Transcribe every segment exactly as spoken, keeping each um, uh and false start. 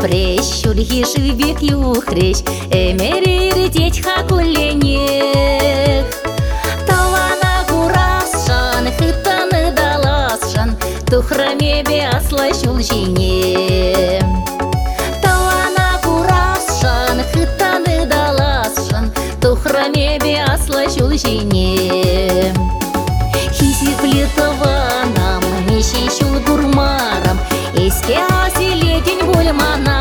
юхреш, шульхи шибек юхреш, эмерер деть хакуленех. Тавана гурасшан, хитаны даласшан, тухраме бясла шулжине. Тавана гурасшан, хитаны даласшан, тухраме бясла шулжине. Хизиплетованам, мещей шул гурмарам, еске аселетень бульмана.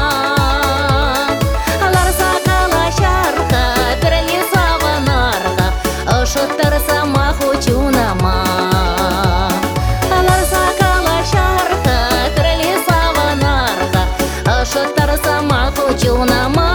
Аларса калашарха, перелесаванарха, ошоттар сама хочунама. Аларса калашарха, перелесаванарха, ошоттар сама хочунама.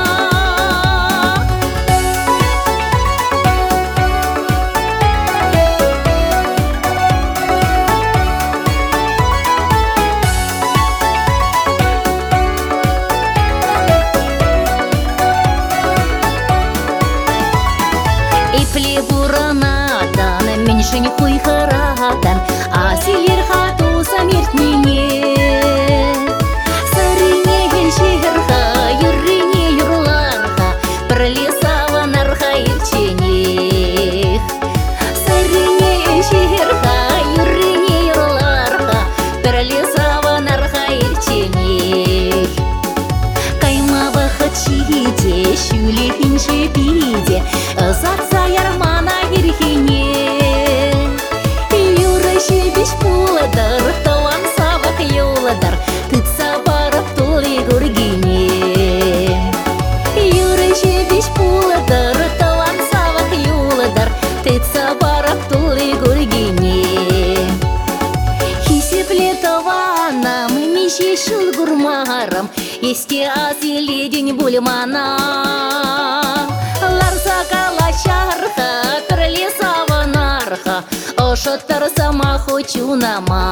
Плебуранадан, меньшень хуй харадан, а силер хату самертнине. Сарине гельшерха, юрине юрларха, пролесаванарха ирченех. Сарине гельшерха, юрине юрларха, пролесаванарха ирченех. Каймава хачиде, шюлехин шепиде, заца ярмана ирхине. Юра шебеш пуладар, таван савак юладар, тыт сабаров тули гургине. Юра шебеш пуладар, таван савак юладар, тыт сабаров тули гургине. Хисеплетованам, мище шул гурмарам, есте азеледень бульмана. Ларса калашарха, перелесаванарха, ошоттар сама хочунама.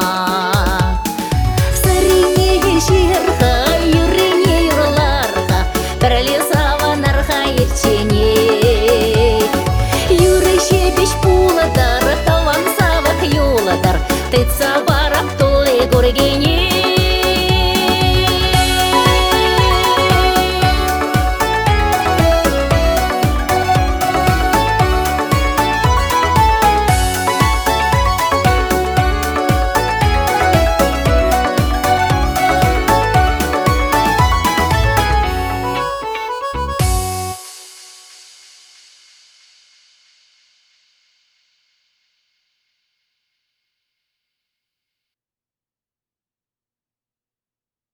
Сарине гельшерха, юрине юрларха, перелесаванарха ирчене. Юры шебеш пуладар, таван савак юладар, тыт сабарап тулы гургине.